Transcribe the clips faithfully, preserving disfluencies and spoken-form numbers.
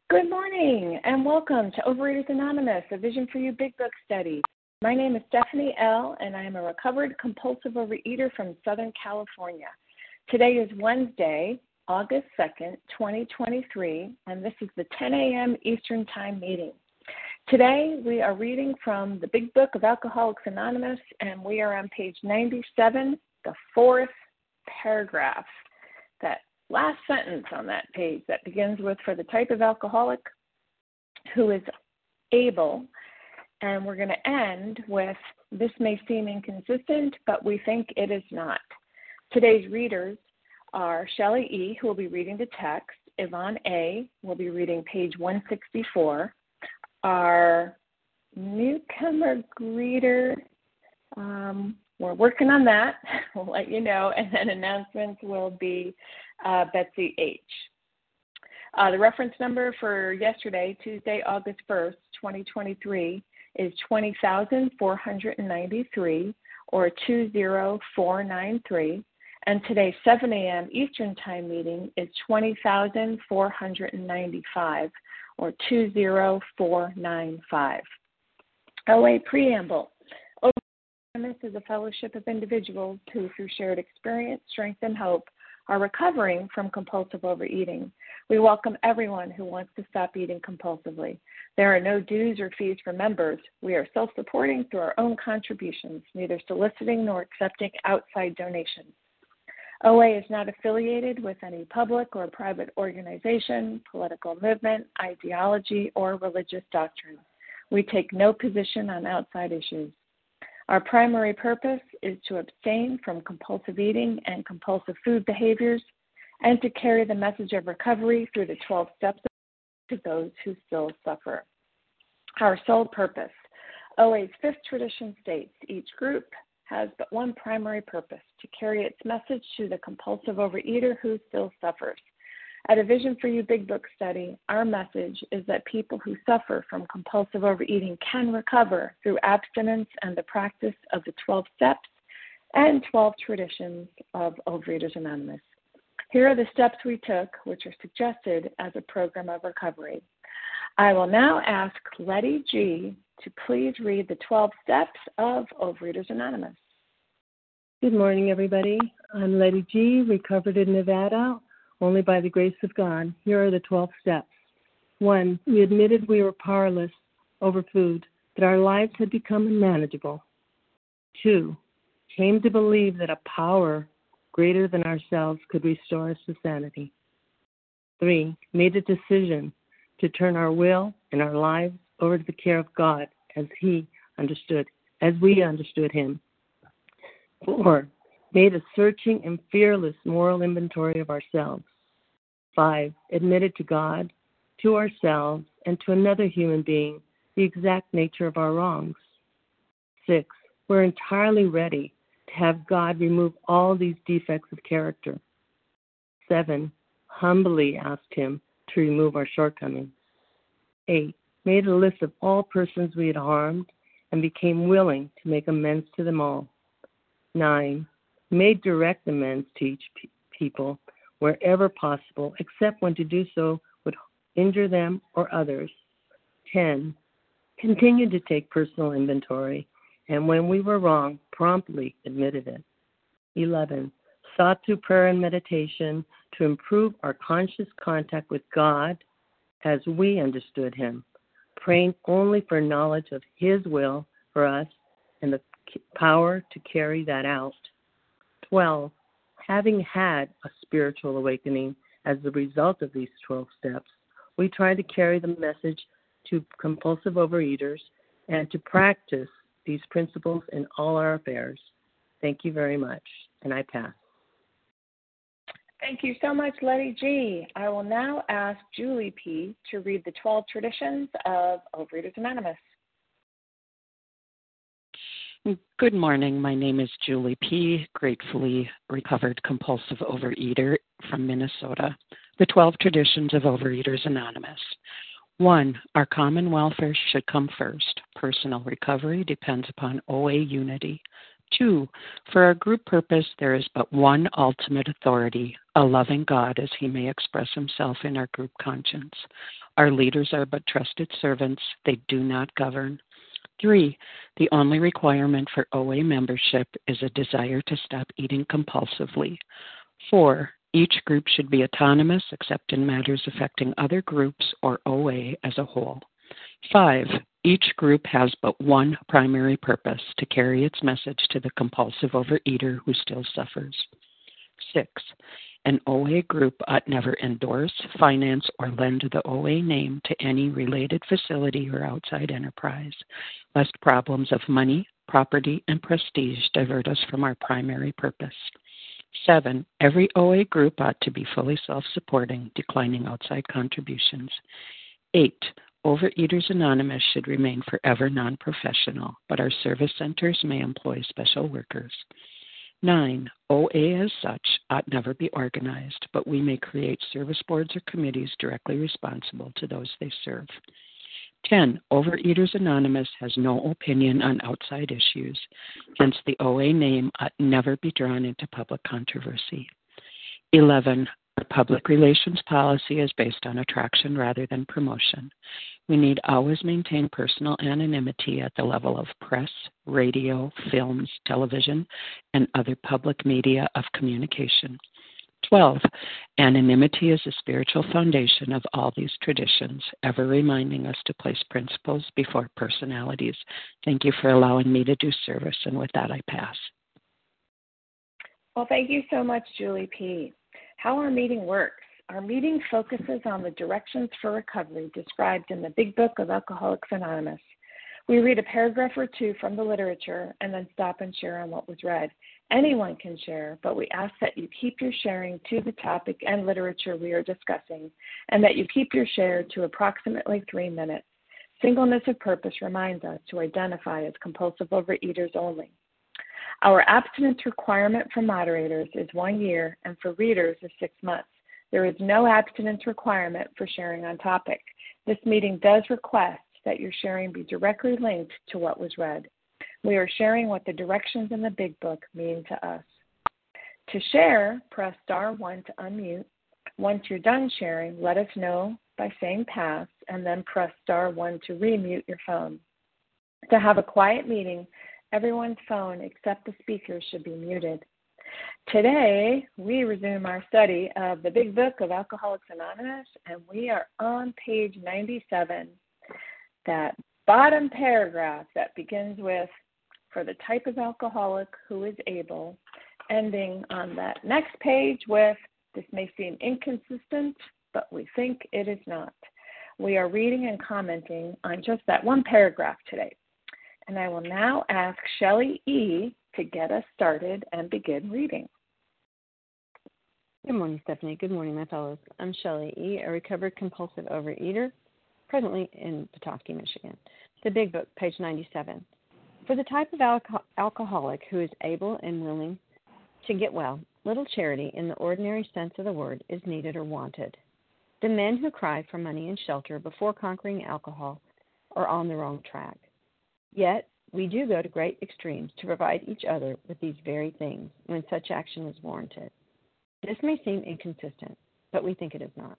Good morning and welcome to Overeaters Anonymous, a Vision for You Big Book study. My name is Stephanie L. and I am a recovered compulsive overeater from Southern California. Today is Wednesday, August second, twenty twenty-three, and this is the ten a.m. Eastern Time meeting. Today we are reading from the Big Book of Alcoholics Anonymous, and we are on page ninety-seven, the fourth paragraph. That last sentence on that page that begins with, for the type of alcoholic who is able, and we're going to end with, this may seem inconsistent, but we think it is not. Today's readers are Shelley E., who will be reading the text. Yvonne A. will be reading page one sixty-four. Our newcomer greeter, um, we're working on that. We'll let you know. And then announcements will be uh, Betsy H. Uh, the reference number for yesterday, Tuesday, August first, twenty twenty-three, is twenty thousand four hundred ninety-three or two zero four nine three. And today's seven a.m. Eastern Time meeting is twenty thousand four hundred ninety-five or two zero four nine five. O A Preamble. This is a fellowship of individuals who, through shared experience, strength, and hope, are recovering from compulsive overeating. We welcome everyone who wants to stop eating compulsively. There are no dues or fees for members. We are self-supporting through our own contributions, neither soliciting nor accepting outside donations. O A is not affiliated with any public or private organization, political movement, ideology, or religious doctrine. We take no position on outside issues. Our primary purpose is to abstain from compulsive eating and compulsive food behaviors and to carry the message of recovery through the twelve steps to those who still suffer. Our sole purpose. O A's fifth tradition states each group has but one primary purpose, to carry its message to the compulsive overeater who still suffers. At a Vision for You Big Book study, our message is that people who suffer from compulsive overeating can recover through abstinence and the practice of the twelve steps and twelve traditions of Overeaters Anonymous. Here are the steps we took, which are suggested as a program of recovery. I will now ask Letty G. to please read the twelve steps of Overeaters Anonymous. Good morning, everybody. I'm Letty G., recovered in Nevada, only by the grace of God. Here are the twelve steps. One, we admitted we were powerless over food, that our lives had become unmanageable. Two, came to believe that a power greater than ourselves could restore us to sanity. Three, made a decision to turn our will and our lives over to the care of God as He understood, as we understood Him. Four, made a searching and fearless moral inventory of ourselves. Five, admitted to God, to ourselves, and to another human being the exact nature of our wrongs. Six, we're entirely ready to have God remove all these defects of character. Seven, humbly asked Him to remove our shortcomings. Eight, made a list of all persons we had harmed and became willing to make amends to them all. Nine, made direct amends to each pe- people wherever possible, except when to do so would injure them or others. Ten, continued to take personal inventory, and when we were wrong, promptly admitted it. Eleven, sought through prayer and meditation to improve our conscious contact with God as we understood Him, praying only for knowledge of His will for us and the power to carry that out. Twelve, having had a spiritual awakening as a result of these twelve steps, we try to carry the message to compulsive overeaters and to practice these principles in all our affairs. Thank you very much, and I pass. Thank you so much, Letty G. I will now ask Julie P. to read the twelve traditions of Overeaters Anonymous. Good morning. My name is Julie P., gratefully recovered compulsive overeater from Minnesota. The twelve traditions of Overeaters Anonymous. One, our common welfare should come first. Personal recovery depends upon O A unity. Two, for our group purpose, there is but one ultimate authority, a loving God as he may express himself in our group conscience. Our leaders are but trusted servants. They do not govern. Three, the only requirement for O A membership is a desire to stop eating compulsively. Four, each group should be autonomous except in matters affecting other groups or O A as a whole. Five, each group has but one primary purpose, to carry its message to the compulsive overeater who still suffers. Six, an O A group ought never endorse, finance, or lend the O A name to any related facility or outside enterprise, lest problems of money, property, and prestige divert us from our primary purpose. Seven, every O A group ought to be fully self-supporting, declining outside contributions. Eight, Overeaters Anonymous should remain forever non-professional, but our service centers may employ special workers. Nine, O A as such ought never be organized, but we may create service boards or committees directly responsible to those they serve. Ten, Overeaters Anonymous has no opinion on outside issues, hence the O A name ought never be drawn into public controversy. Eleven, our public relations policy is based on attraction rather than promotion. We need always maintain personal anonymity at the level of press, radio, films, television, and other public media of communication. Twelve, anonymity is the spiritual foundation of all these traditions, ever reminding us to place principles before personalities. Thank you for allowing me to do service, and with that I pass. Well, thank you so much, Julie P. How our meeting works. Our meeting focuses on the directions for recovery described in the Big Book of Alcoholics Anonymous. We read a paragraph or two from the literature and then stop and share on what was read. Anyone can share, but we ask that you keep your sharing to the topic and literature we are discussing, and that you keep your share to approximately three minutes. Singleness of purpose reminds us to identify as compulsive overeaters only. Our abstinence requirement for moderators is one year, and for readers is six months. There is no abstinence requirement for sharing on topic. This meeting does request that your sharing be directly linked to what was read. We are sharing what the directions in the Big Book mean to us. To share, press star one to unmute. Once you're done sharing, let us know by saying pass, and then press star one to remute your phone. To have a quiet meeting, everyone's phone except the speaker should be muted. Today, we resume our study of the Big Book of Alcoholics Anonymous, and we are on page ninety-seven. That bottom paragraph that begins with, for the type of alcoholic who is able, ending on that next page with, this may seem inconsistent, but we think it is not. We are reading and commenting on just that one paragraph today. And I will now ask Shelley E. to get us started and begin reading. Good morning, Stephanie. Good morning, my fellows. I'm Shelley E., a recovered compulsive overeater, presently in Petoskey, Michigan. The Big Book, page ninety-seven. For the type of alco- alcoholic who is able and willing to get well, little charity in the ordinary sense of the word is needed or wanted. The men who cry for money and shelter before conquering alcohol are on the wrong track. Yet, we do go to great extremes to provide each other with these very things when such action is warranted. This may seem inconsistent, but we think it is not.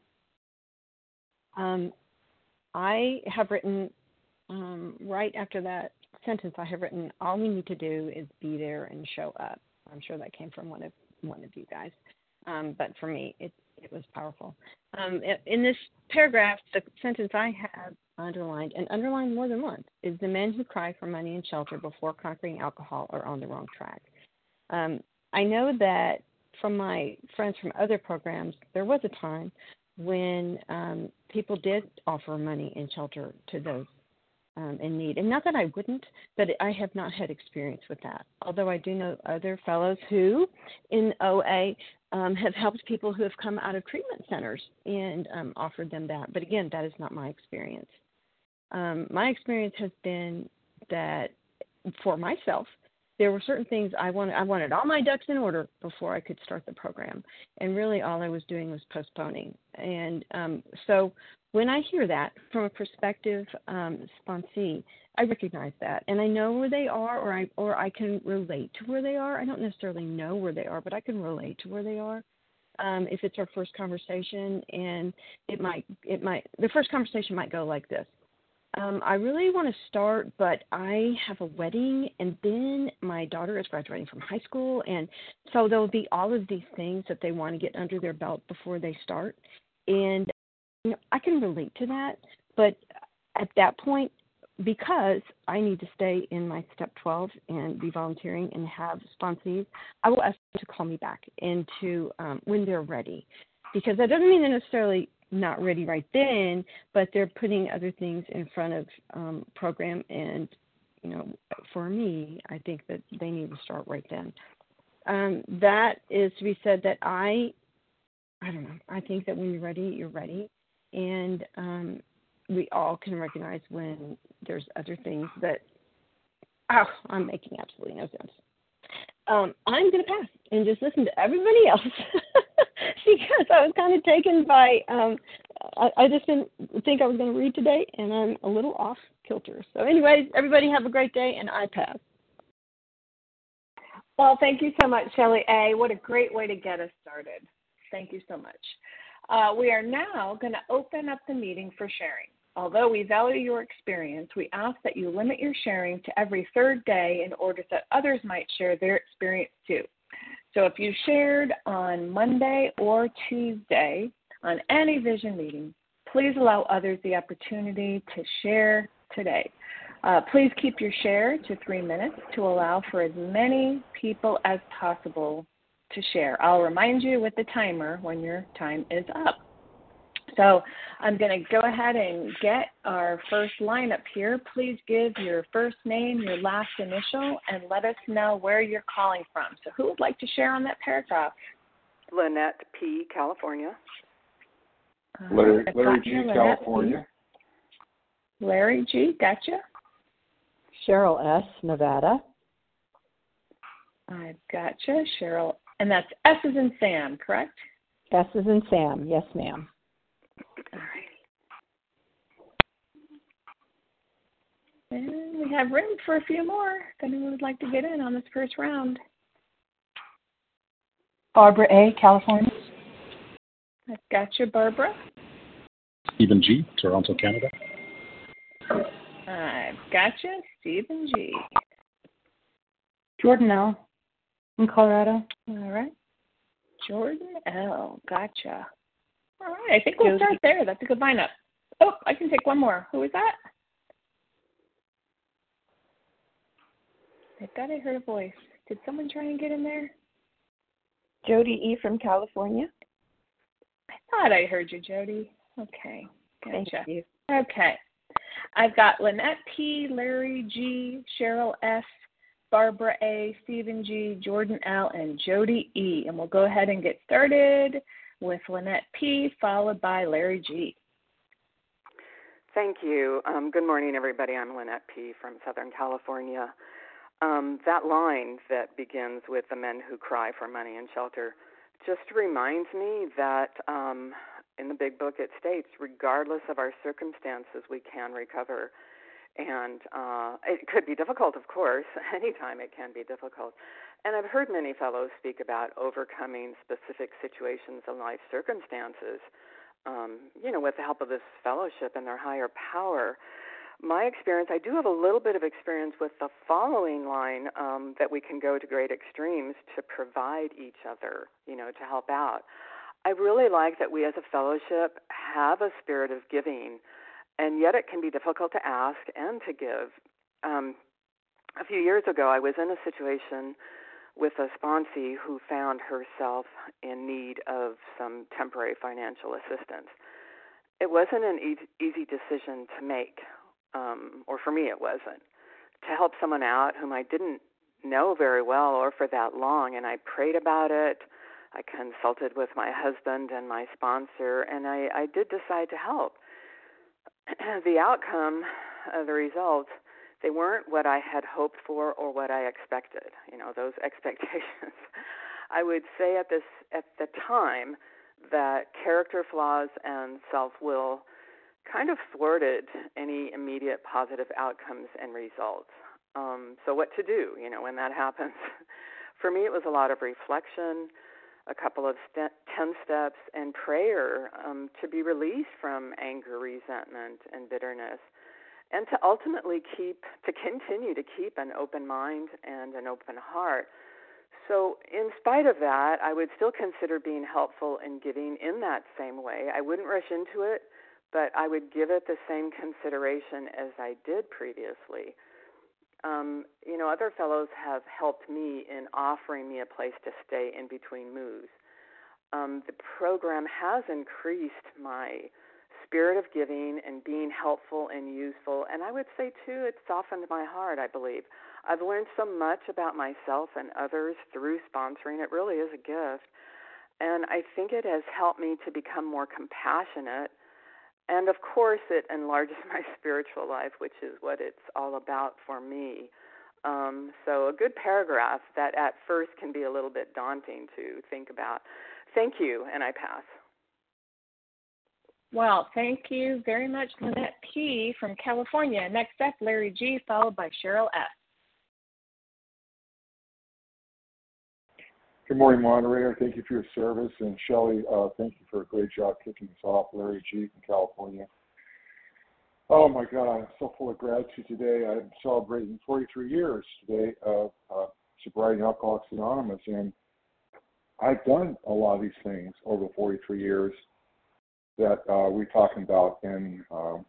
Um, I have written, um, right after that sentence, I have written, all we need to do is be there and show up. I'm sure that came from one of one of you guys. Um, but for me, it, it was powerful. Um, in this paragraph, the sentence I have underlined, and underlined more than once, is the men who cry for money and shelter before conquering alcohol are on the wrong track. Um, I know that from my friends from other programs, there was a time when um, people did offer money and shelter to those um, in need. And not that I wouldn't, but I have not had experience with that. Although I do know other fellows who, in O A, um, have helped people who have come out of treatment centers and um, offered them that. But again, that is not my experience. Um, my experience has been that for myself, there were certain things I wanted. I wanted all my ducks in order before I could start the program, and really all I was doing was postponing. And um, so when I hear that from a prospective um, sponsee, I recognize that, and I know where they are, or I or I can relate to where they are. I don't necessarily know where they are, but I can relate to where they are. Um, if it's our first conversation, and it might it might the first conversation might go like this. Um, I really want to start, but I have a wedding, and then my daughter is graduating from high school, and so there will be all of these things that they want to get under their belt before they start. And you know, I can relate to that, but at that point, because I need to stay in my step twelve and be volunteering and have sponsees, I will ask them to call me back and to um, when they're ready, because that doesn't mean they're necessarily not ready right then, but they're putting other things in front of um, program. And, you know, for me, I think that they need to start right then. Um, that is to be said that I, I don't know, I think that when you're ready, you're ready. And um, we all can recognize when there's other things that, oh, I'm making absolutely no sense. Um, I'm going to pass and just listen to everybody else because I was kind of taken by, um, I, I just didn't think I was going to read today, and I'm a little off kilter. So anyways, everybody have a great day, and I pass. Well, thank you so much, Shelley A. What a great way to get us started. Thank you so much. Uh, we are now going to open up the meeting for sharing. Although we value your experience, we ask that you limit your sharing to every third day in order that others might share their experience too. So if you shared on Monday or Tuesday on any vision meeting, please allow others the opportunity to share today. Uh, please keep your share to three minutes to allow for as many people as possible to share. I'll remind you with the timer when your time is up. So I'm going to go ahead and get our first lineup here. Please give your first name, your last initial, and let us know where you're calling from. So who would like to share on that paragraph? Lynette P., California. Uh, Larry, Larry G., Lynette California. P. Larry G., gotcha. Cheryl S., Nevada. I've gotcha. Cheryl, and that's S as in Sam, correct? S as in Sam, yes, ma'am. All right. And we have room for a few more if anyone would like to get in on this first round. Barbara A., California. I've got you, Barbara. Stephen G., Toronto, Canada. I've got you, Stephen G. Jordan L. in Colorado. All right. Jordan L. Gotcha. All right. I think we'll start there. That's a good lineup. Oh, I can take one more. Who is that? I thought I heard a voice. Did someone try and get in there? Jody E. from California. I thought I heard you, Jody. Okay. Gotcha. Thank you. Okay. I've got Lynette P., Larry G., Cheryl S., Barbara A., Stephen G., Jordan L., and Jody E. And we'll go ahead and get started with Lynette P., followed by Larry G. Thank you. Um, good morning, everybody. I'm Lynette P. from Southern California. Um, that line that begins with the men who cry for money and shelter just reminds me that um, in the big book it states, regardless of our circumstances, we can recover. And uh, it could be difficult, of course. Anytime it can be difficult. And I've heard many fellows speak about overcoming specific situations and life circumstances, um, you know, with the help of this fellowship and their higher power. My experience, I do have a little bit of experience with the following line, um, that we can go to great extremes to provide each other, you know, to help out. I really like that we as a fellowship have a spirit of giving, and yet it can be difficult to ask and to give. Um, a few years ago, I was in a situation with a sponsee who found herself in need of some temporary financial assistance. It wasn't an e- easy decision to make. Um, or for me it wasn't, to help someone out whom I didn't know very well or for that long. And I prayed about it. I consulted with my husband and my sponsor, and I, I did decide to help. The outcome, uh, the result, they weren't what I had hoped for or what I expected, you know, those expectations. I would say at this at the time that character flaws and self-will kind of thwarted any immediate positive outcomes and results. Um, so what to do, you know, when that happens? For me, it was a lot of reflection, a couple of st- ten steps, and prayer um, to be released from anger, resentment, and bitterness, and to ultimately keep, to continue to keep an open mind and an open heart. So in spite of that, I would still consider being helpful in giving in that same way. I wouldn't rush into it, but I would give it the same consideration as I did previously. Um, you know, other fellows have helped me in offering me a place to stay in between moves. Um, the program has increased my spirit of giving and being helpful and useful, and I would say, too, it's softened my heart, I believe. I've learned so much about myself and others through sponsoring. It really is a gift, and I think it has helped me to become more compassionate. And, of course, it enlarges my spiritual life, which is what it's all about for me. Um, so a good paragraph that at first can be a little bit daunting to think about. Thank you, and I pass. Well, thank you very much, Lynette P. from California. Next up, Larry G., followed by Cheryl S. Good morning, moderator. Thank you for your service. And Shelley, uh, thank you for a great job kicking us off. Larry G. from California. Oh, my God, I'm so full of gratitude today. I'm celebrating forty-three years today of uh, Sobriety and Alcoholics Anonymous. And I've done a lot of these things over forty-three years that uh, we're talking about in, um,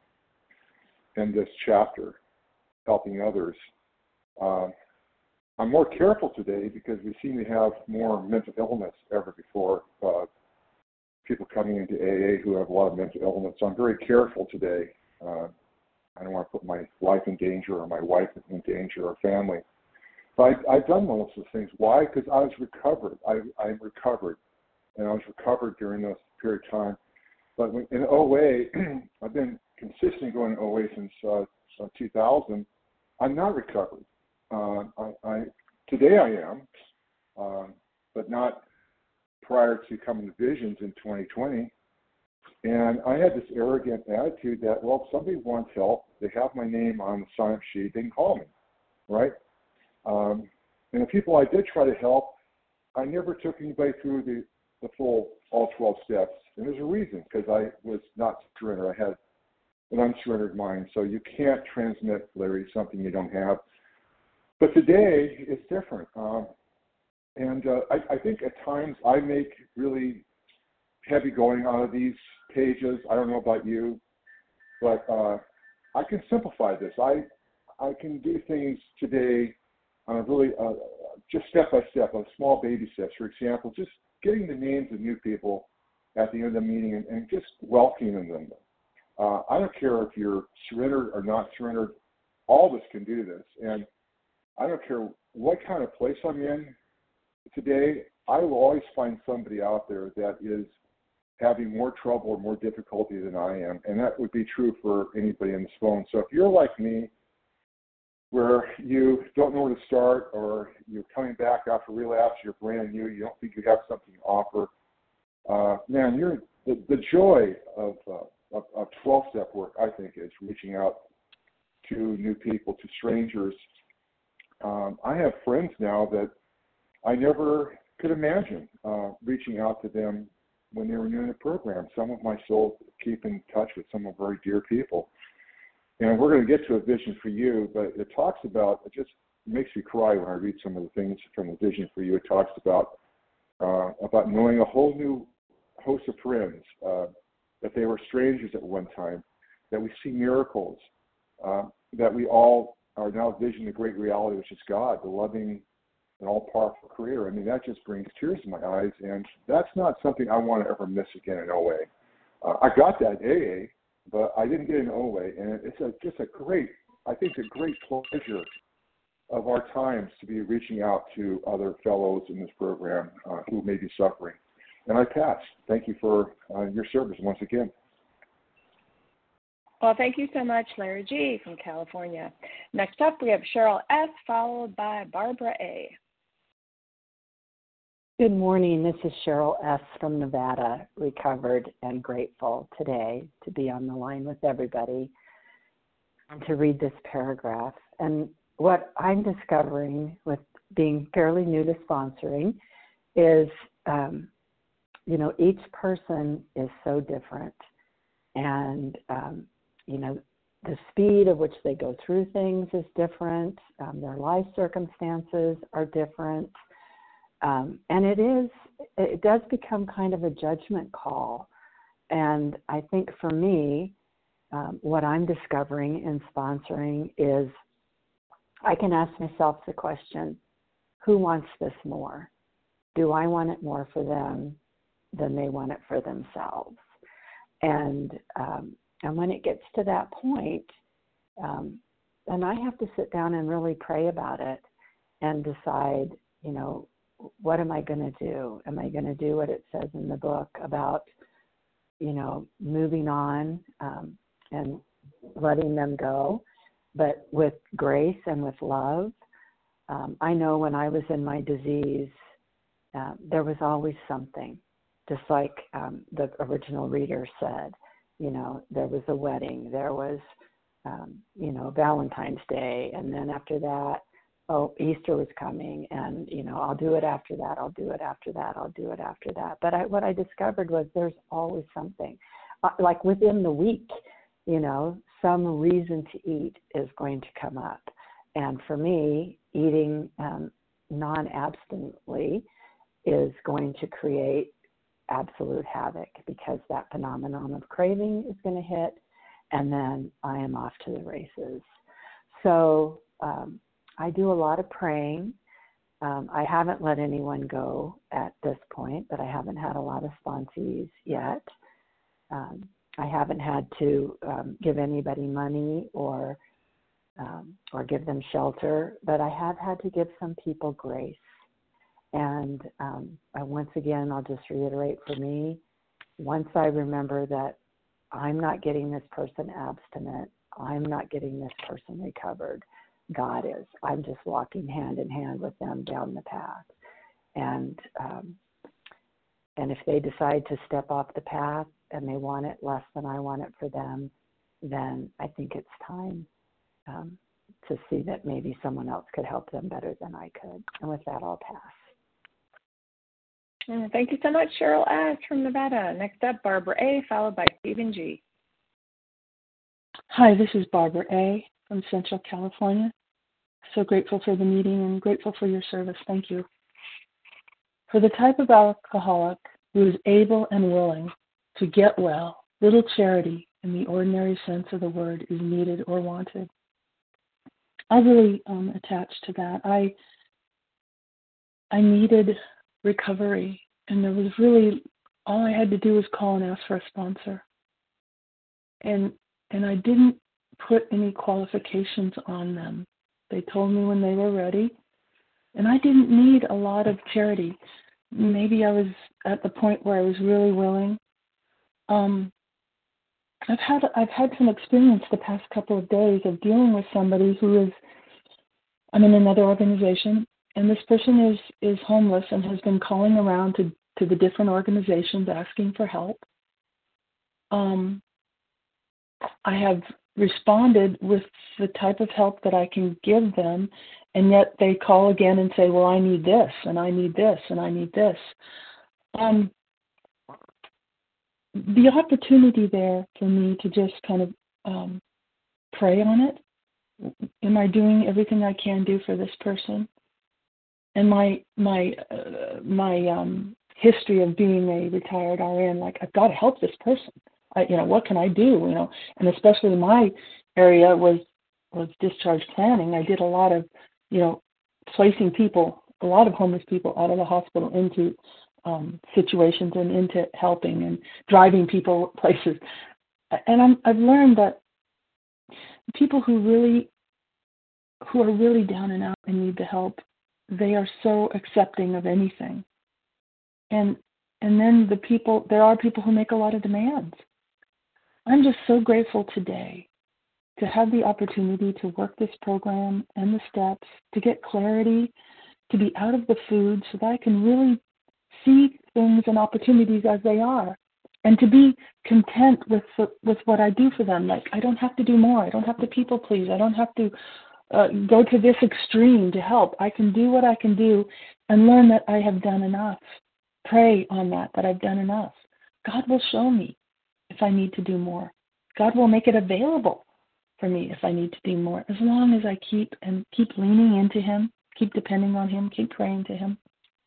in this chapter, helping others. Uh, I'm more careful today because we seem to have more mental illness ever before. Uh, people coming into A A who have a lot of mental illness. So I'm very careful today. Uh, I don't want to put my life in danger or my wife in danger or family. But I, I've done most of those things. Why? Because I was recovered. I, I'm recovered. And I was recovered during this period of time. But when, in O A, I've been consistently going to O A since uh, two thousand. I'm not recovered. Uh, I, I today I am, um, but not prior to coming to Visions in twenty twenty. And I had this arrogant attitude that, well, if somebody wants help, they have my name on the sign-up sheet, they can call me, right? Um, and the people I did try to help, I never took anybody through the, the full all twelve steps. And there's a reason, because I was not surrendered. I had an unsurrendered mind. So you can't transmit, Larry, something you don't have. But today, it's different. Um, and uh, I, I think at times I make really heavy going out of these pages. I don't know about you, but uh, I can simplify this. I I can do things today on a really, uh, just step by step, on small baby steps. For example, just getting the names of new people at the end of the meeting and, and just welcoming them. Uh, I don't care if you're surrendered or not surrendered. All of us can do this. And I don't care what kind of place I'm in today, I will always find somebody out there that is having more trouble or more difficulty than I am. And that would be true for anybody on this phone. So if you're like me, where you don't know where to start, or you're coming back after relapse, you're brand new, you don't think you have something to offer, uh, man, you're the, the joy of, uh, of, of twelve-step work, I think, is reaching out to new people, to strangers. Um, I have friends now that I never could imagine uh, reaching out to them when they were new in the program. Some of my soul keep in touch with some of very dear people. And we're going to get to a vision for you, but it talks about, it just makes me cry when I read some of the things from the vision for you. It talks about uh, about knowing a whole new host of friends, uh, that they were strangers at one time, that we see miracles, uh, that we all are now visioning the great reality, which is God, the loving and all-powerful creator. I mean, that just brings tears to my eyes, and that's not something I want to ever miss again in O A. Uh, I got that in A A, but I didn't get in O A, and it's a, just a great, I think it's a great pleasure of our times to be reaching out to other fellows in this program uh, who may be suffering. And I pass. Thank you for uh, your service once again. Well, thank you so much, Larry G. from California. Next up, we have Cheryl S., followed by Barbara A. Good morning. This is Cheryl S. from Nevada, recovered and grateful today to be on the line with everybody and to read this paragraph. And what I'm discovering with being fairly new to sponsoring is, um, you know, each person is so different. And, um, you know, the speed of which they go through things is different. Um, their life circumstances are different. Um, and it is, it does become kind of a judgment call. And I think for me, um, what I'm discovering in sponsoring is I can ask myself the question, who wants this more? Do I want it more for them than they want it for themselves? And um, and when it gets to that point, um, then I have to sit down and really pray about it and decide, you know, what am I going to do? Am I going to do what it says in the book about, you know, moving on um, and letting them go, but with grace and with love? Um, I know when I was in my disease, uh, there was always something, just like um, the original reader said. You know, there was a wedding, there was, um, you know, Valentine's Day, and then after that, oh, Easter was coming, and, you know, I'll do it after that, I'll do it after that, I'll do it after that. But I, what I discovered was there's always something. Uh, like within the week, you know, some reason to eat is going to come up. And for me, eating um, non-abstinently is going to create absolute havoc, because that phenomenon of craving is going to hit, and then I am off to the races. So um, I do a lot of praying. Um, I haven't let anyone go at this point, but I haven't had a lot of sponsees yet. Um, I haven't had to um, give anybody money or um, or give them shelter, but I have had to give some people grace. And um, I, once again, I'll just reiterate for me, once I remember that I'm not getting this person abstinent, I'm not getting this person recovered, God is. I'm just walking hand in hand with them down the path. And um, and if they decide to step off the path and they want it less than I want it for them, then I think it's time um, to see that maybe someone else could help them better than I could. And with that, I'll pass. Thank you so much, Cheryl S. from Nevada. Next up, Barbara A., followed by Stephen G. Hi, this is Barbara A. from Central California. So grateful for the meeting and grateful for your service. Thank you. For the type of alcoholic who is able and willing to get well, little charity in the ordinary sense of the word is needed or wanted. I really um, attached to that. I I needed recovery, and there was really, all I had to do was call and ask for a sponsor. And and I didn't put any qualifications on them. They told me when they were ready, and I didn't need a lot of charity. Maybe I was at the point where I was really willing. Um, I've had I've had some experience the past couple of days of dealing with somebody who is, I'm in another organization, and this person is, is homeless and has been calling around to, to the different organizations asking for help. Um, I have responded with the type of help that I can give them, and yet they call again and say, well, I need this, and I need this, and I need this. Um, the opportunity there for me to just kind of um, pray on it. Am I doing everything I can do for this person? And my my uh, my um, history of being a retired R N, like, I've got to help this person. I, you know, what can I do? You know, and especially my area was was discharge planning. I did a lot of, you know, placing people, a lot of homeless people out of the hospital into um, situations and into helping and driving people places. And I'm, I've learned that people who really who are really down and out and need the help, they are so accepting of anything. And and then the people, there are people who make a lot of demands. I'm just so grateful today to have the opportunity to work this program and the steps, to get clarity, to be out of the food so that I can really see things and opportunities as they are, and to be content with with what I do for them. Like, I don't have to do more. I don't have to people please. I don't have to uh, go to this extreme to help. I can do what I can do and learn that I have done enough. Pray on that, that I've done enough. God will show me if I need to do more. God will make it available for me if I need to do more, as long as I keep and keep leaning into Him, keep depending on Him, keep praying to Him.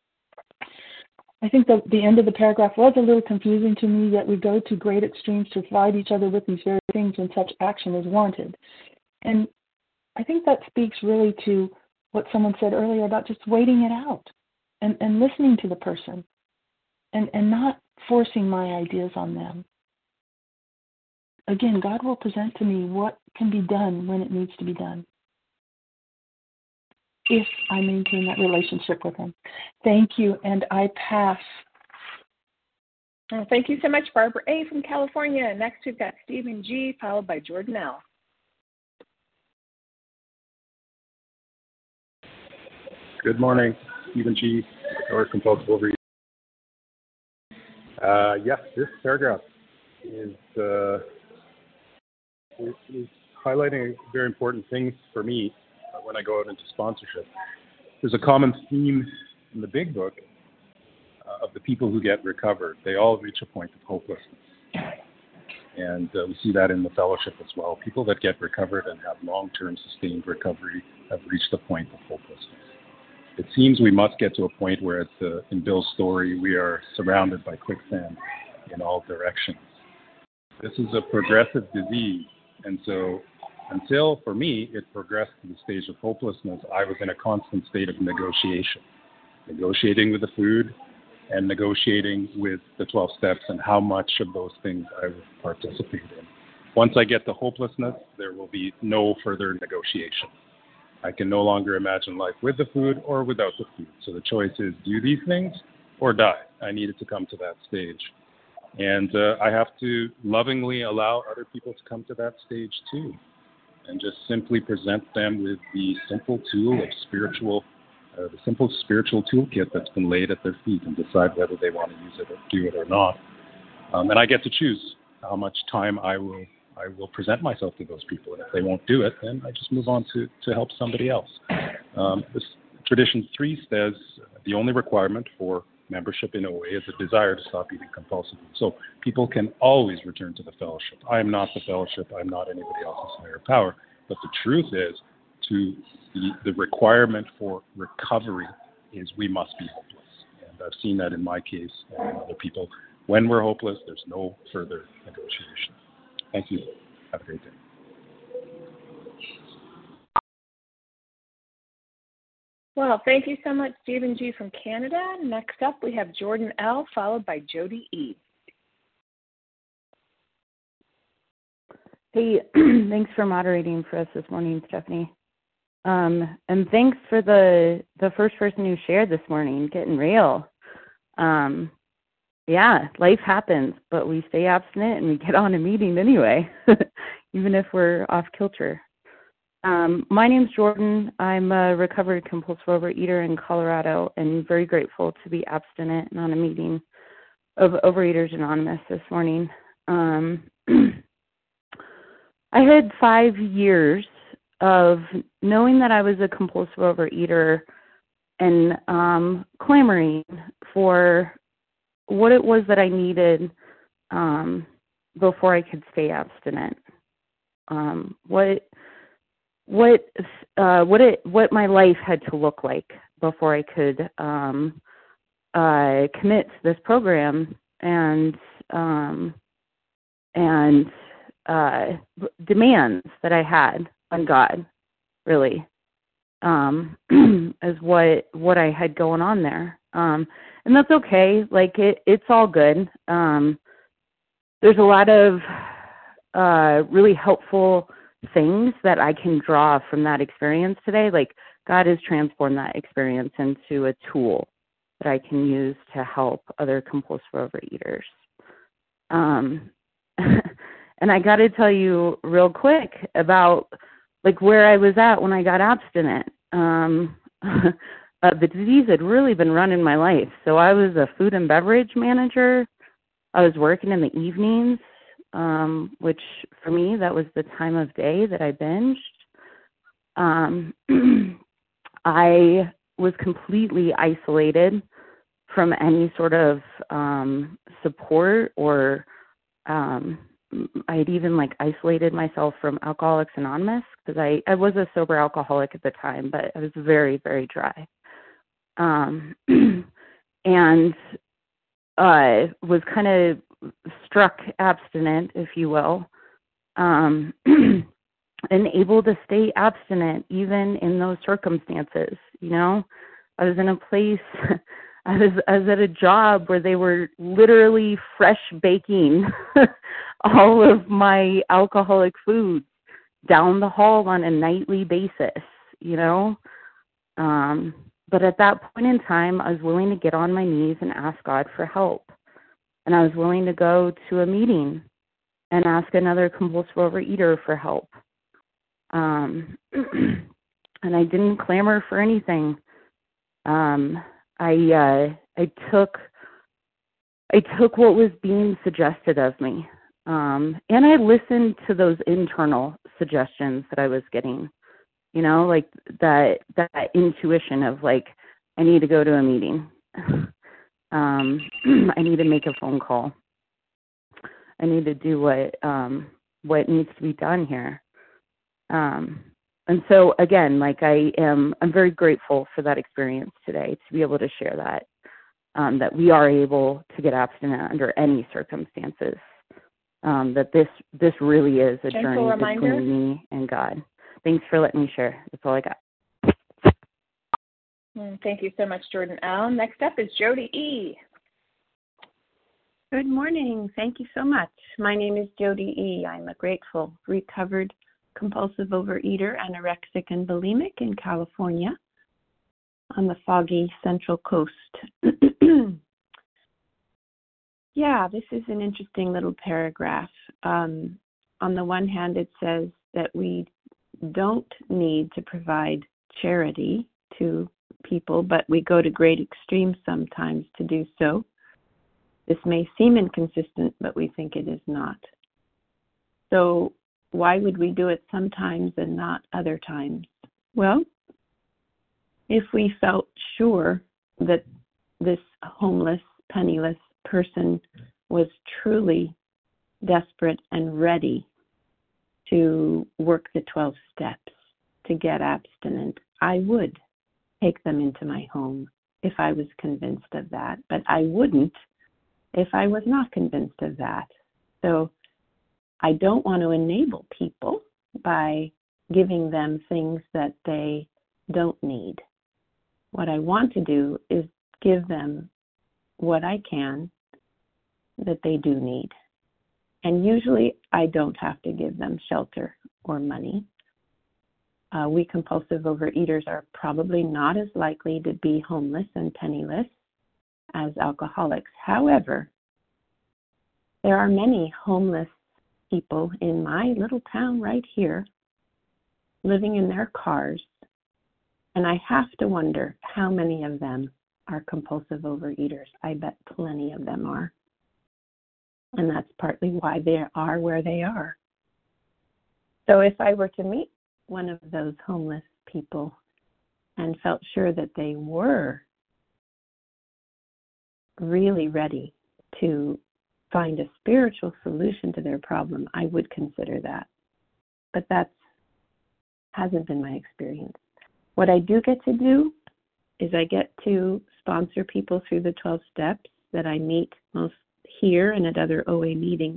I think the, the end of the paragraph was a little confusing to me, that we go to great extremes to provide each other with these very things when such action is wanted. And I think that speaks really to what someone said earlier about just waiting it out and, and listening to the person and, and not forcing my ideas on them. Again, God will present to me what can be done when it needs to be done, if I maintain that relationship with Him. Thank you, and I pass. Oh, thank you so much, Barbara A. from California. Next, we've got Stephen G., followed by Jordan L. Good morning, Stephen G., or compulsive overeater. Uh, yeah, this paragraph is, uh, is, is highlighting very important things for me when I go out into sponsorship. There's a common theme in the big book uh, of the people who get recovered. They all reach a point of hopelessness. And uh, we see that in the fellowship as well. People that get recovered and have long-term sustained recovery have reached a point of hopelessness. It seems we must get to a point where, it's, uh, in Bill's story, we are surrounded by quicksand in all directions. This is a progressive disease, and so until, for me, it progressed to the stage of hopelessness, I was in a constant state of negotiation, negotiating with the food and negotiating with the twelve steps and how much of those things I would participate in. Once I get to hopelessness, there will be no further negotiation. I can no longer imagine life with the food or without the food. So the choice is do these things or die. I needed to come to that stage. And uh, I have to lovingly allow other people to come to that stage too, and just simply present them with the simple tool of spiritual, uh, the simple spiritual toolkit that's been laid at their feet, and decide whether they want to use it or do it or not. Um, and I get to choose how much time I will I will present myself to those people. And if they won't do it, then I just move on to, to help somebody else. Um, this tradition three says the only requirement for membership in O A is a desire to stop eating compulsively. So people can always return to the fellowship. I am not the fellowship. I'm not anybody else's higher power. But the truth is, to the, the requirement for recovery is we must be hopeless. And I've seen that in my case and other people. When we're hopeless, there's no further negotiation. Thank you. Have a great day. Well, thank you so much, Stephen G. from Canada. Next up, we have Jordan L., followed by Jody E. Hey, thanks for moderating for us this morning, Stephanie. Um, and thanks for the the first person who shared this morning, getting real. Um, yeah, life happens, but we stay abstinent and we get on a meeting anyway, even if we're off kilter. Um, my name's Jordan. I'm a recovered compulsive overeater in Colorado, and very grateful to be abstinent and on a meeting of Overeaters Anonymous this morning. Um, I had five years of knowing that I was a compulsive overeater and um, clamoring for what it was that I needed um, before I could stay abstinent. Um, what what uh, what it what my life had to look like before I could um, uh, commit to this program and um, and uh, demands that I had on God, really, um, is what what I had going on there. Um, and that's okay. Like it, it's all good. Um, there's a lot of uh, really helpful things that I can draw from that experience today. Like God has transformed that experience into a tool that I can use to help other compulsive overeaters. Um, And I got to tell you real quick about like where I was at when I got abstinent. Um, uh, the disease had really been running my life. So I was a food and beverage manager. I was working in the evenings, um, which for me, that was the time of day that I binged. Um, I was completely isolated from any sort of um, support or um, I had even like isolated myself from Alcoholics Anonymous because I, I was a sober alcoholic at the time, but I was very, very dry. Um, and uh, was kind of struck abstinent, if you will, um, and able to stay abstinent even in those circumstances. You know, I was in a place, I was, I was at a job where they were literally fresh baking all of my alcoholic foods down the hall on a nightly basis, you know. Um, but at that point in time, I was willing to get on my knees and ask God for help. And I was willing to go to a meeting and ask another compulsive overeater for help. Um, and I didn't clamor for anything. Um, I uh, I took I took what was being suggested of me, um, and I listened to those internal suggestions that I was getting. You know, like that that intuition of like, I need to go to a meeting. um, I need to make a phone call. I need to do what um, what needs to be done here. Um, and so again, like I am, I'm very grateful for that experience today to be able to share that, um, that we are able to get abstinent under any circumstances. Um, that this this really is a Gentle journey reminder. between me and God. Thanks for letting me share. That's all I got. Mm, thank you so much, Jordan L. Next up is Jody E. Good morning. Thank you so much. My name is Jody E. I'm a grateful, recovered, compulsive overeater, anorexic, and bulimic in California on the foggy Central Coast. Yeah, this is an interesting little paragraph. Um, on the one hand, it says that we don't need to provide charity to people, but we go to great extremes sometimes to do so. This may seem inconsistent, but we think it is not. So why would we do it sometimes and not other times? Well, if we felt sure that this homeless, penniless person was truly desperate and ready to work the twelve steps to get abstinent, I would take them into my home if I was convinced of that. But I wouldn't if I was not convinced of that. So I don't want to enable people by giving them things that they don't need. What I want to do is give them what I can that they do need. And usually I don't have to give them shelter or money. Uh, we compulsive overeaters are probably not as likely to be homeless and penniless as alcoholics. However, there are many homeless people in my little town right here living in their cars, and I have to wonder how many of them are compulsive overeaters. I bet plenty of them are. And that's partly why they are where they are. So if I were to meet one of those homeless people and felt sure that they were really ready to find a spiritual solution to their problem, I would consider that. But that hasn't been my experience. What I do get to do is I get to sponsor people through the twelve steps that I meet most here and at other O A meetings.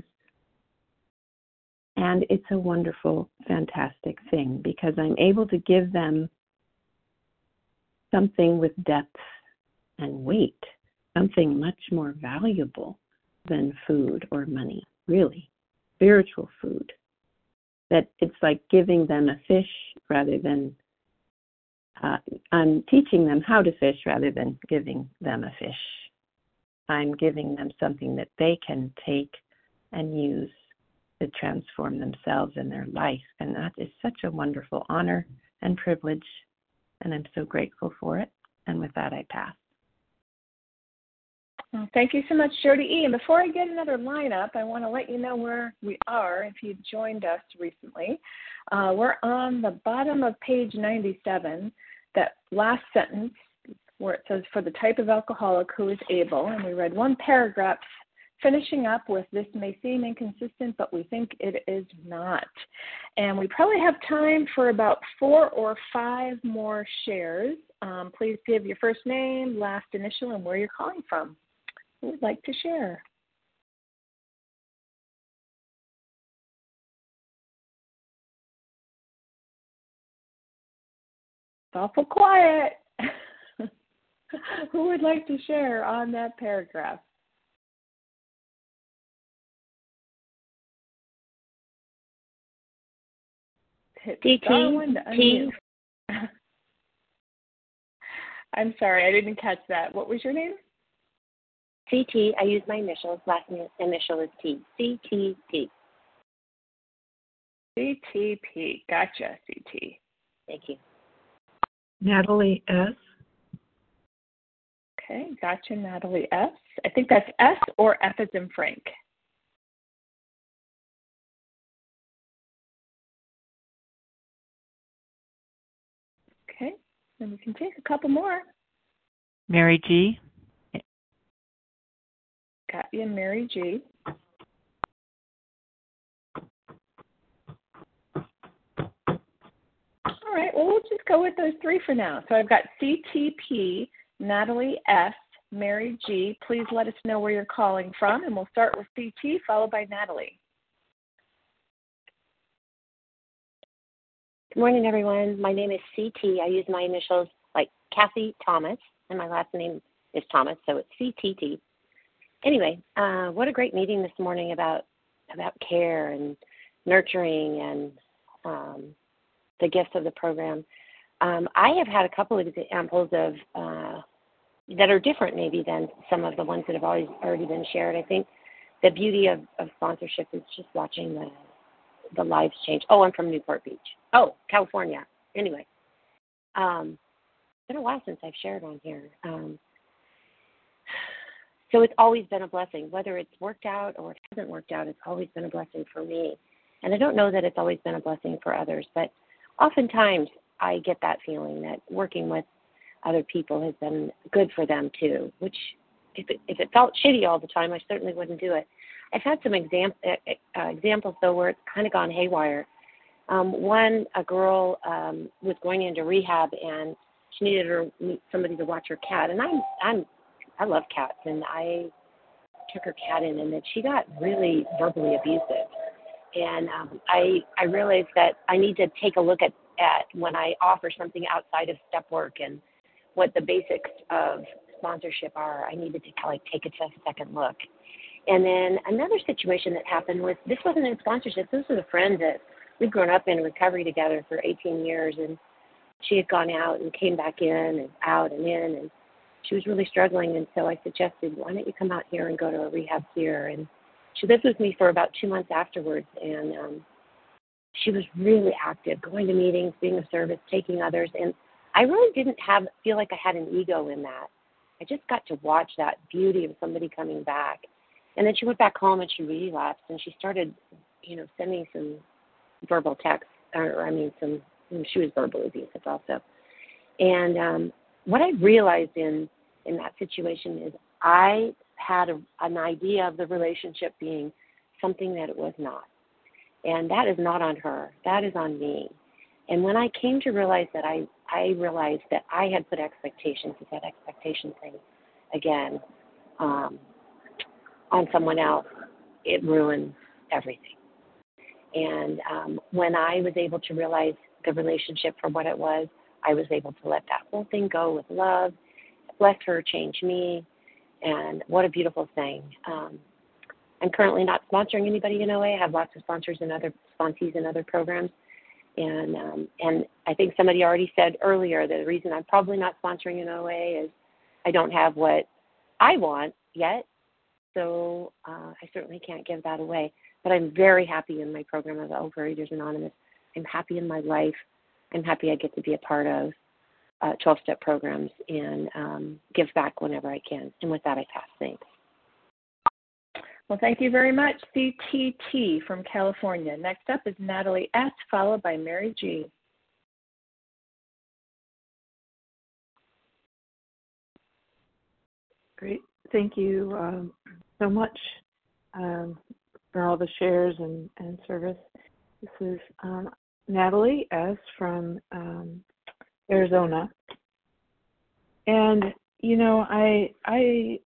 And it's a wonderful, fantastic thing because I'm able to give them something with depth and weight, something much more valuable than food or money, really, spiritual food. That it's like giving them a fish rather than, uh, I'm teaching them how to fish rather than giving them a fish. I'm giving them something that they can take and use to transform themselves and their life. And that is such a wonderful honor and privilege, and I'm so grateful for it. And with that, I pass. Well, thank you so much, Jody E. And before I get another lineup, I want to let you know where we are if you've joined us recently. Uh, we're on the bottom of page ninety-seven, that last sentence where it says, for the type of alcoholic who is able, and we read one paragraph finishing up with, this may seem inconsistent, but we think it is not. And we probably have time for about four or five more shares. Um, please give your first name, last initial, and where you're calling from. Who would like to share? It's awful quiet. Who would like to share on that paragraph? Hit star one to unmute. I'm sorry, I didn't catch that. What was your name? C T. I use my initials. Last initial is T. C T P. C T P. Gotcha, C T. Thank you. Natalie S. Okay, gotcha, Natalie S. I think that's S or F as in Frank. Okay, then we can take a couple more. Mary G. Got you, Mary G. All right, well, we'll just go with those three for now. So I've got C T P, Natalie S., Mary G. Please let us know where you're calling from, and we'll start with C T, followed by Natalie. Good morning, everyone. My name is C T. I use my initials like Kathy Thomas, and my last name is Thomas, so it's C T T. Anyway, uh, what a great meeting this morning about about care and nurturing and um, the gifts of the program. Um, I have had a couple of examples of uh, that are different maybe than some of the ones that have always already been shared. I think the beauty of, of sponsorship is just watching the the lives change. Oh, I'm from Newport Beach. Oh, California. Anyway, um, it's been a while since I've shared on here. Um, so it's always been a blessing. Whether it's worked out or it hasn't worked out, it's always been a blessing for me. And I don't know that it's always been a blessing for others, but oftentimes I get that feeling that working with other people has been good for them too, which if it, if it felt shitty all the time, I certainly wouldn't do it. I've had some exam, uh, examples, though, where it's kind of gone haywire. Um, one, a girl um, was going into rehab, and she needed her, somebody to watch her cat. And I'm, I'm, I love cats, and I took her cat in, and then she got really verbally abusive. And um, I, I realized that I need to take a look at, at when I offer something outside of step work and what the basics of sponsorship are. I needed to kind of like take a second look. And then another situation that happened was, this wasn't in sponsorship. This was a friend that we'd grown up in recovery together for eighteen years, and she had gone out and came back in and out and in, and she was really struggling. And so I suggested, why don't you come out here and go to a rehab here? And she lived with me for about two months afterwards, and um, she was really active, going to meetings, being of service, taking others. And I really didn't have feel like I had an ego in that. I just got to watch that beauty of somebody coming back. And then she went back home and she relapsed, and she started, you know, sending some verbal texts, or I mean, some, she was verbally abusive also. And um, what I realized in, in that situation is I had a, an idea of the relationship being something that it was not. And that is not on her. That is on me. And when I came to realize that, I, I realized that I had put expectations, it's that expectation thing again, um, on someone else, it ruined everything. And um, when I was able to realize the relationship for what it was, I was able to let that whole thing go with love, let her change me, and what a beautiful thing. Um, I'm currently not sponsoring anybody in O A. I have lots of sponsors and other sponsees in other programs. And um, and I think somebody already said earlier that the reason I'm probably not sponsoring an O A is I don't have what I want yet. So uh, I certainly can't give that away. But I'm very happy in my program of Overeaters Anonymous. I'm happy in my life. I'm happy I get to be a part of uh, twelve-step programs and um, give back whenever I can. And with that, I pass. Thanks. Well, thank you very much, C T T from California. Next up is Natalie S., followed by Mary G. Great. Thank you um, so much um, for all the shares and, and service. This is um, Natalie S. from um, Arizona. And, you know, I I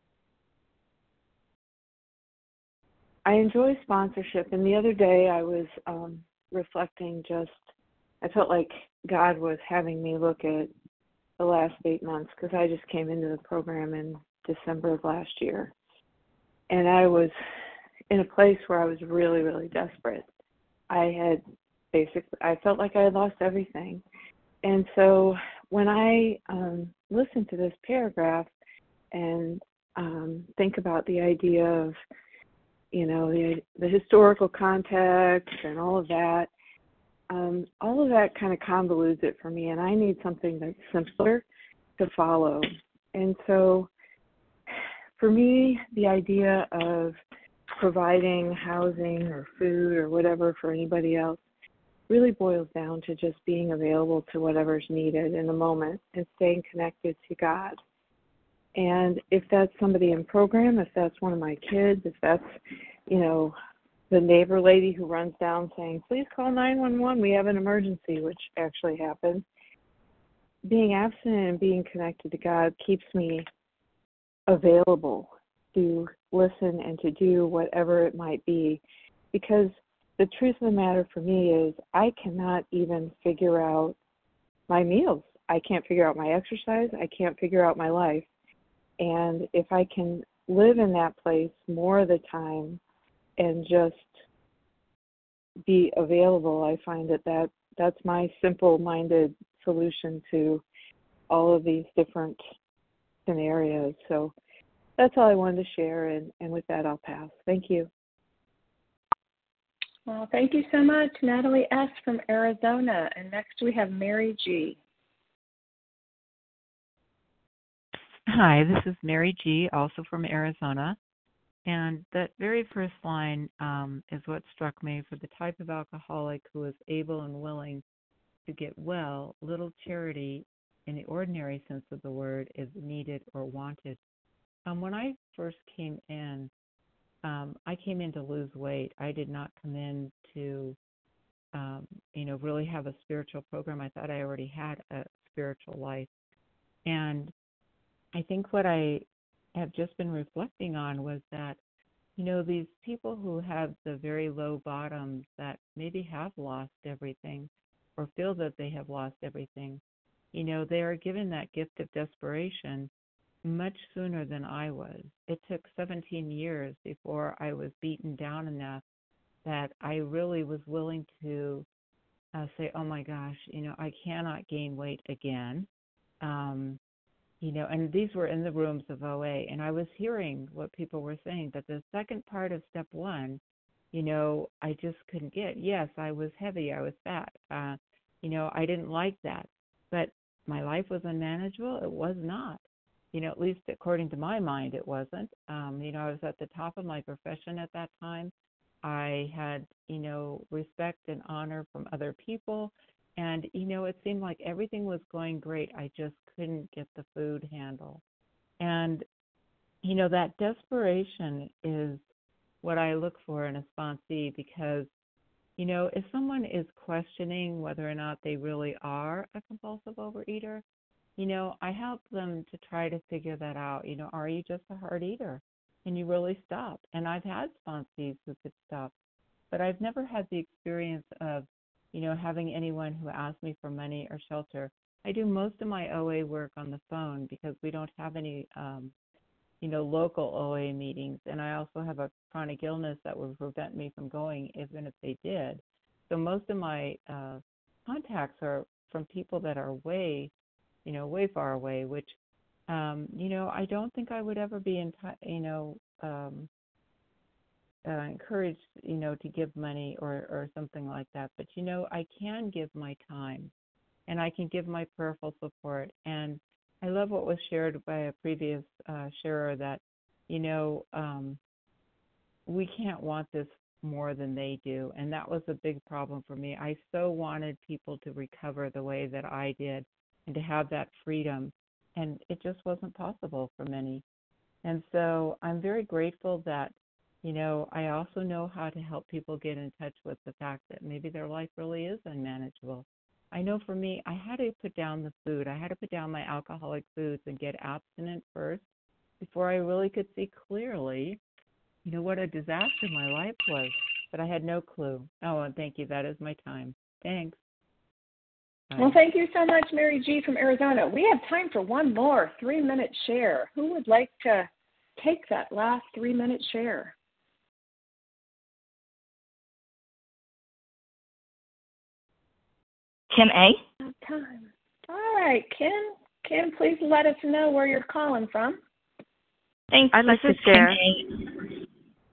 I enjoy sponsorship. And the other day I was um, reflecting just, I felt like God was having me look at the last eight months because I just came into the program in December of last year. And I was in a place where I was really, really desperate. I had basically, I felt like I had lost everything. And so when I um, listen to this paragraph and um, think about the idea of, you know, the, the historical context and all of that, um, all of that kind of convolutes it for me, and I need something that's simpler to follow. And so for me, the idea of providing housing or food or whatever for anybody else really boils down to just being available to whatever's needed in the moment and staying connected to God. And if that's somebody in program, if that's one of my kids, if that's, you know, the neighbor lady who runs down saying, please call nine one one, we have an emergency, which actually happened. Being absent and being connected to God keeps me available to listen and to do whatever it might be. Because the truth of the matter for me is I cannot even figure out my meals. I can't figure out my exercise. I can't figure out my life. And if I can live in that place more of the time and just be available, I find that, that that's my simple-minded solution to all of these different scenarios. So that's all I wanted to share, and, and with that, I'll pass. Thank you. Well, thank you so much, Natalie S. from Arizona. And next we have Mary G. Hi, this is Mary G., also from Arizona. And that very first line um, is what struck me. For the type of alcoholic who is able and willing to get well, little charity in the ordinary sense of the word is needed or wanted. Um, when I first came in, um, I came in to lose weight. I did not come in to, um, you know, really have a spiritual program. I thought I already had a spiritual life. And I think what I have just been reflecting on was that, you know, these people who have the very low bottoms that maybe have lost everything or feel that they have lost everything, you know, they are given that gift of desperation much sooner than I was. It took seventeen years before I was beaten down enough that I really was willing to uh, say, oh my gosh, you know, I cannot gain weight again. Um, You know, and these were in the rooms of O A, and I was hearing what people were saying, that the second part of step one, you know, I just couldn't get. Yes, I was heavy, I was fat. Uh, you know, I didn't like that, but my life was unmanageable. It was not. You know, at least according to my mind, it wasn't. Um, you know, I was at the top of my profession at that time. I had, you know, respect and honor from other people. And, you know, it seemed like everything was going great. I just couldn't get the food handle. And, you know, that desperation is what I look for in a sponsee because, you know, if someone is questioning whether or not they really are a compulsive overeater, you know, I help them to try to figure that out. You know, are you just a hard eater? Can you really stop? And I've had sponsees who could stop, but I've never had the experience of, you know, having anyone who asks me for money or shelter. I do most of my O A work on the phone because we don't have any, um, you know, local O A meetings. And I also have a chronic illness that would prevent me from going even if they did. So most of my uh, contacts are from people that are way, you know, way far away, which, um, you know, I don't think I would ever be in, t- you know, um, uh, encouraged, you know, to give money or, or something like that. But, you know, I can give my time and I can give my prayerful support. And I love what was shared by a previous uh, sharer that, you know, um, we can't want this more than they do. And that was a big problem for me. I so wanted people to recover the way that I did and to have that freedom. And it just wasn't possible for many. And so I'm very grateful that, you know, I also know how to help people get in touch with the fact that maybe their life really is unmanageable. I know for me, I had to put down the food. I had to put down my alcoholic foods and get abstinent first before I really could see clearly, you know, what a disaster my life was. But I had no clue. Oh, and thank you. That is my time. Thanks. Bye. Well, thank you so much, Mary G. from Arizona. We have time for one more three-minute share. Who would like to take that last three-minute share? Kim A. Time. All right, Kim. Kim, please let us know where you're calling from. Thanks. I'd like this to is share. Kim A.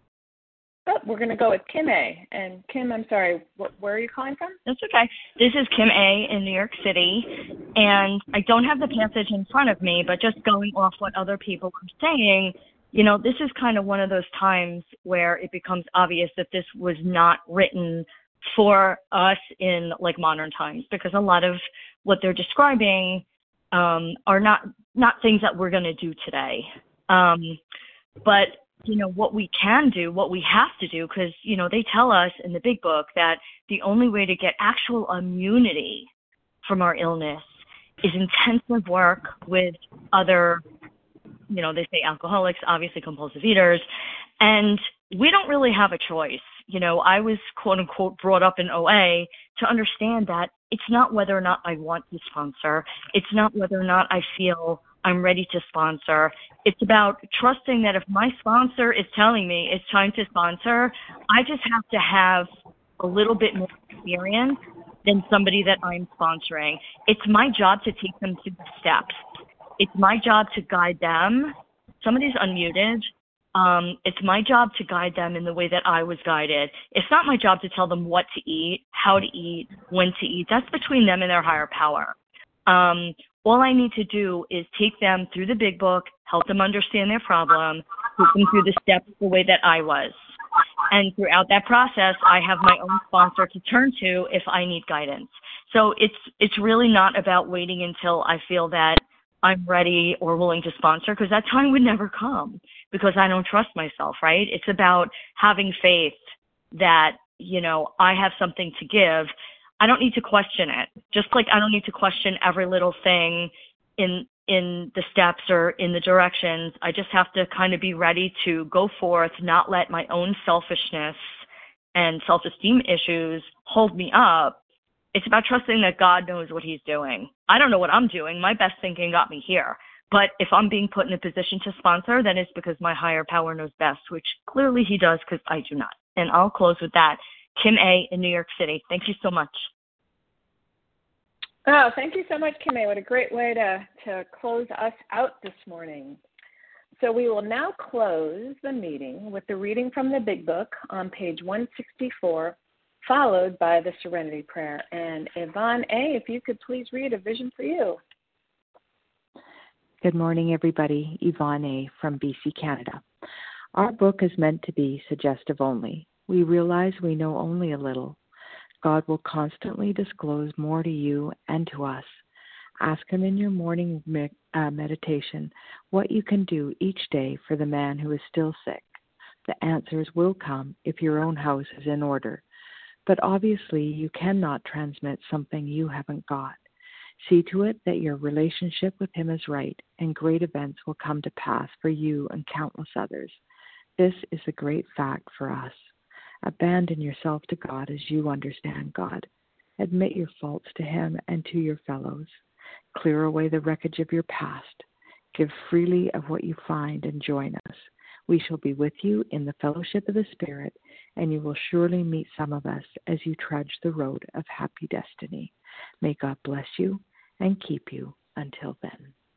Oh, we're going to go with Kim A. And Kim, I'm sorry, wh- where are you calling from? That's okay. This is Kim A. in New York City, and I don't have the passage in front of me, but just going off what other people are saying, you know, this is kind of one of those times where it becomes obvious that this was not written for us in like modern times, because a lot of what they're describing um, are not not things that we're going to do today. Um, but you know, what we can do, what we have to do, because, you know, they tell us in the big book that the only way to get actual immunity from our illness is intensive work with other, you know, they say alcoholics, obviously compulsive eaters, and we don't really have a choice. You know, I was, quote unquote, brought up in O A to understand that it's not whether or not I want to sponsor. It's not whether or not I feel I'm ready to sponsor. It's about trusting that if my sponsor is telling me it's time to sponsor, I just have to have a little bit more experience than somebody that I'm sponsoring. It's my job to take them through the steps. It's my job to guide them. Somebody's unmuted. Um, it's my job to guide them in the way that I was guided. It's not my job to tell them what to eat, how to eat, when to eat. That's between them and their higher power. Um, all I need to do is take them through the big book, help them understand their problem, take them through the steps the way that I was. And throughout that process, I have my own sponsor to turn to if I need guidance. So it's it's really not about waiting until I feel that I'm ready or willing to sponsor, because that time would never come because I don't trust myself, right? It's about having faith that, you know, I have something to give. I don't need to question it. Just like I don't need to question every little thing in in the steps or in the directions. I just have to kind of be ready to go forth, not let my own selfishness and self-esteem issues hold me up. It's about trusting that God knows what he's doing. I don't know what I'm doing. My best thinking got me here. But if I'm being put in a position to sponsor, then it's because my higher power knows best, which clearly he does because I do not. And I'll close with that. Kim A. in New York City. Thank you so much. Oh, thank you so much, Kim A. What a great way to, to close us out this morning. So we will now close the meeting with the reading from the Big Book on page one sixty-four, followed by the Serenity Prayer. And Yvonne A., if you could please read A Vision for You. Good morning, everybody. Yvonne A. from B C, Canada. Our book is meant to be suggestive only. We realize we know only a little. God will constantly disclose more to you and to us. Ask him in your morning me- uh, meditation what you can do each day for the man who is still sick. The answers will come if your own house is in order. But obviously, you cannot transmit something you haven't got. See to it that your relationship with him is right, and great events will come to pass for you and countless others. This is a great fact for us. Abandon yourself to God as you understand God. Admit your faults to him and to your fellows. Clear away the wreckage of your past. Give freely of what you find and join us. We shall be with you in the fellowship of the Spirit, and you will surely meet some of us as you trudge the road of happy destiny. May God bless you and keep you until then.